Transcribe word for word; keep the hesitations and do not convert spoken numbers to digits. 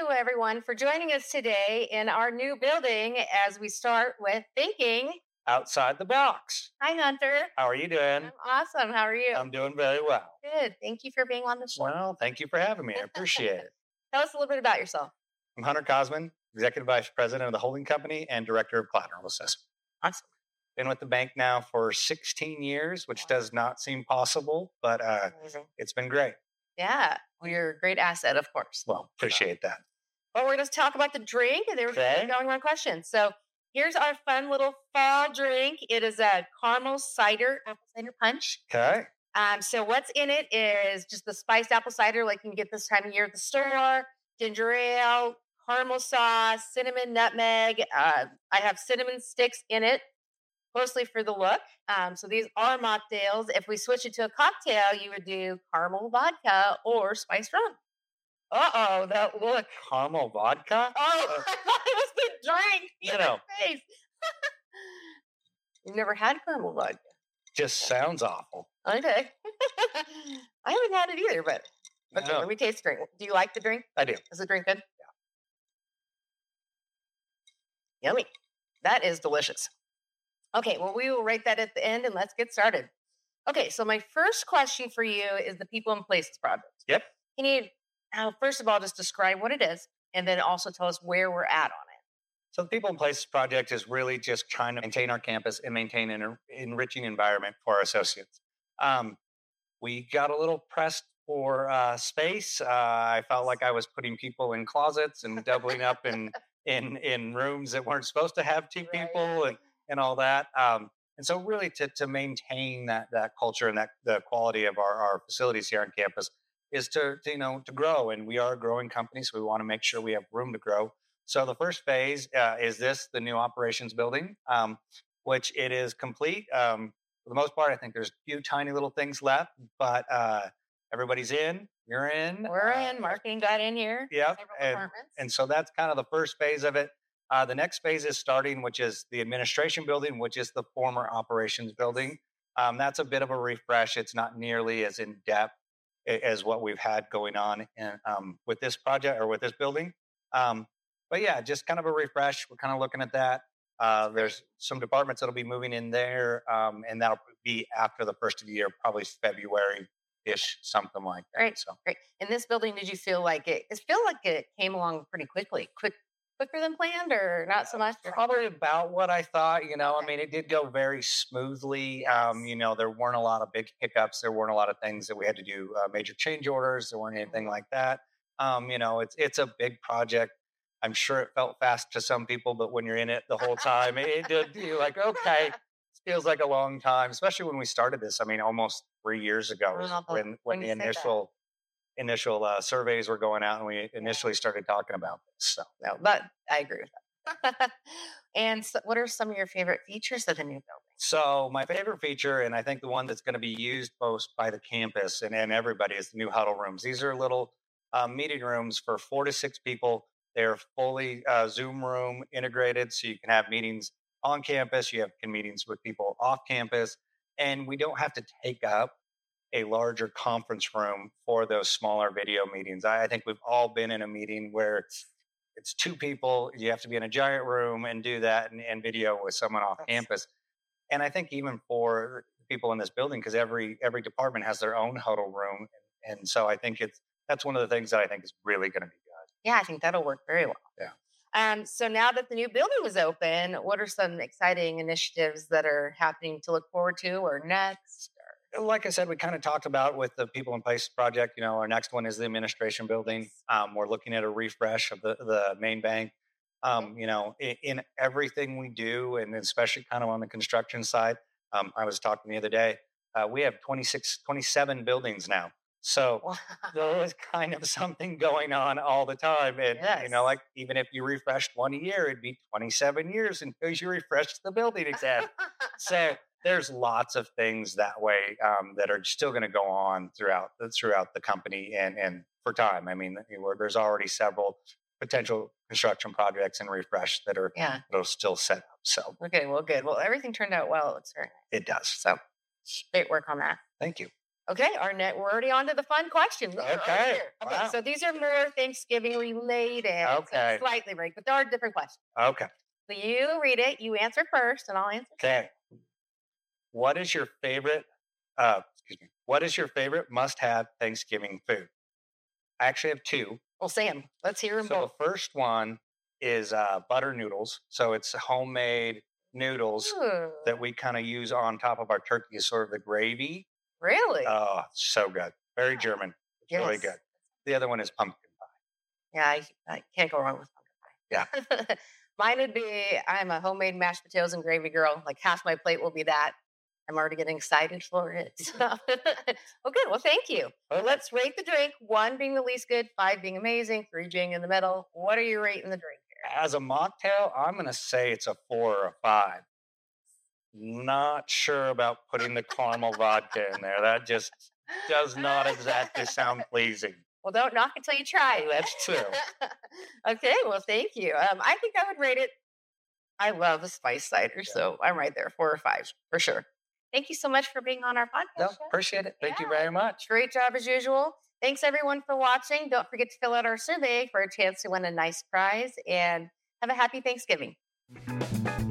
you, everyone, for joining us today in our new building as we start with Thinking Outside the Box. Hi, Hunter. How are you doing? I'm awesome. How are you? I'm doing very well. Good. Thank you for being on the show. Well, thank you for having me. I appreciate it. Tell us a little bit about yourself. I'm Hunter Cosman, Executive Vice President of the holding company and Director of Collateral Assessment. Awesome. Been with the bank now for sixteen years, which Wow. does not seem possible, but uh, Amazing. it's been great. Yeah. Well, you're a great asset, of course. Well, appreciate that. Well, we're going to talk about the drink, and then we're Okay. going on questions. So here's our fun little fall drink. It is a caramel cider, apple cider punch. Okay. Um, so what's in it is just the spiced apple cider, like you can get this time of year at the store, ginger ale, caramel sauce, cinnamon, nutmeg. Uh, I have cinnamon sticks in it, mostly for the look. Um, so these are mocktails. If we switch it to a cocktail, you would do caramel vodka or spiced rum. Uh-oh, that look. Caramel vodka? Oh, Uh, I thought it was the drink. You in know. my face. You've never had caramel vodka. just sounds awful. Okay. I haven't had it either, but okay, No, let me taste the drink. Do you like the drink? I do. Is the drink good? Yeah. Yummy. That is delicious. Okay, well, we will rate that at the end and let's get started. Okay, so my first question for you is the People and Places Project. Yep. Can you, uh, first of all, just describe what it is and then also tell us where we're at on it? So the People and Places Project is really just trying to maintain our campus and maintain an en- enriching environment for our associates. Um, we got a little pressed for uh, space. Uh, I felt like I was putting people in closets and doubling up in in in rooms that weren't supposed to have two Right. people and and all that. Um, and so really to to maintain that that culture and that the quality of our, our facilities here on campus is to, to you know to grow. And we are a growing company, so we want to make sure we have room to grow. So the first phase uh, is this, the new operations building, um, which it is complete. Um, for the most part, I think there's a few tiny little things left, but uh, everybody's in. You're in. We're uh, in, marketing got in here. Yep. Several And, departments. and so that's kind of the first phase of it. Uh, the next phase is starting, which is the administration building, which is the former operations building. Um, that's a bit of a refresh. It's not nearly as in depth a- as what we've had going on in, um, with this project or with this building. Um, but yeah, just kind of a refresh. We're kind of looking at that. Uh, there's some departments that'll be moving in there, um, and that'll be after the first of the year, probably February ish, something like that. Great. So Great. In this building, did you feel like it? It feel like it came along pretty quickly, quick, quicker than planned, or not so much? Or- probably about what I thought. You know, I Okay. mean, it did go very smoothly. Yes. Um, you know, there weren't a lot of big hiccups. There weren't a lot of things that we had to do uh, major change orders. There weren't anything Mhm. like that. Um, you know, it's it's a big project. I'm sure it felt fast to some people, but when you're in it the whole time, it, it did. You're like, okay, it feels like a long time, especially when we started this. I mean, almost three years ago is Wow, when when when the you say that. initial initial uh, surveys were going out and we initially started talking about this. So. No, but I agree with that. And so what are some of your favorite features of the new building? So my favorite feature, and I think the one that's going to be used most by the campus and, and everybody, is the new huddle rooms. These are little um, meeting rooms for four to six people. They're fully uh, Zoom room integrated, so you can have meetings on campus. You have can meetings with people off campus, and we don't have to take up a larger conference room for those smaller video meetings. I, I think we've all been in a meeting where it's, it's two people. You have to be in a giant room and do that and, and video with someone off Yes. campus. And I think even for people in this building, because every every department has their own huddle room, and, and so I think it's that's one of the things that I think is really going to be good. Yeah, I think that'll work very well. Yeah. Um, so now that the new building was open, what are some exciting initiatives that are happening to look forward to or next? Like I said, we kind of talked about with the People in Place project. You know, our next one is the administration building. Um, we're looking at a refresh of the the main bank. Um, you know, in, in everything we do, and especially kind of on the construction side. Um, I was talking the other day. Uh, we have twenty-six, twenty-seven buildings now. So Wow. there is kind of something going on all the time. And, you know, Yes. like even if you refreshed one a year, it'd be twenty-seven years until you refreshed the building again. So there's lots of things that way um, that are still going to go on throughout the, throughout the company and, and for time. I mean, where there's already several potential construction projects and refresh that are Yeah. that are still set up. So Okay. Well, good. Well, everything turned out well. It looks very nice. it does. So great work on that. Thank you. Okay, our net, we're already on to the fun questions. We're already Okay, here. Okay, wow. so these are more Thanksgiving related. so Okay. slightly break, but there are different questions. Okay. So you read it, you answer first, and I'll answer. Okay. What is your favorite? Uh, excuse me. What is your favorite must-have Thanksgiving food? I actually have two. Well, Sam, let's hear them So both. the first one is uh, butter noodles. So it's homemade noodles Ooh, that we kind of use on top of our turkey as sort of the gravy. really? Oh, so good. Very German. It's really Yes. good. The other one is pumpkin pie. Yeah, I, I can't go wrong with pumpkin pie. Mine would be I'm a homemade mashed potatoes and gravy girl. Like half my plate will be that. I'm already getting excited for it. So. Well, good. Well, thank you. Okay. Let's rate the drink. One being the least good, five being amazing, three being in the middle. What are you rating the drink here? As a mocktail, I'm going to say it's a four or a five. Not sure about putting the caramel vodka in there. That just does not exactly sound pleasing. Well, don't knock until you try it. That's true. Okay. Well, thank you. Um, I think I would rate it. I love the spice cider, Yeah. so I'm right there, four or five for sure. Thank you so much for being on our podcast. No, Chef. appreciate it. Thank you Yeah. very much. Great job as usual. Thanks everyone for watching. Don't forget to fill out our survey for a chance to win a nice prize, and have a happy Thanksgiving.